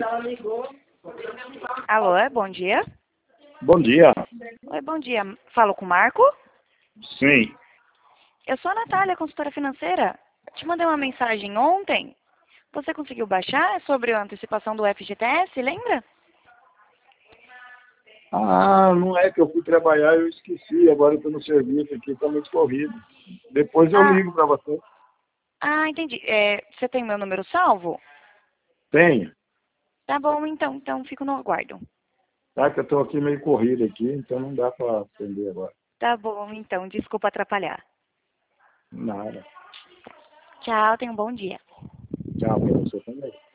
Alô, bom dia. Bom dia. Oi, bom dia. Falo com o Marco? Sim. Eu sou a Natália, consultora financeira. Te mandei uma mensagem ontem. Você conseguiu baixar? É sobre a antecipação do FGTS, lembra? Ah, não é que eu fui trabalhar e eu esqueci. Agora eu estou no serviço aqui, está muito corrido. Depois eu Ah, ligo para você. entendi. Você tem meu número salvo? Tenho. Tá bom, então fico no aguardo. Tá, que eu estou aqui meio corrido aqui, então não dá para atender agora. Tá bom, então. Desculpa atrapalhar. Nada. Tchau, tenha um bom dia. Tchau para você também.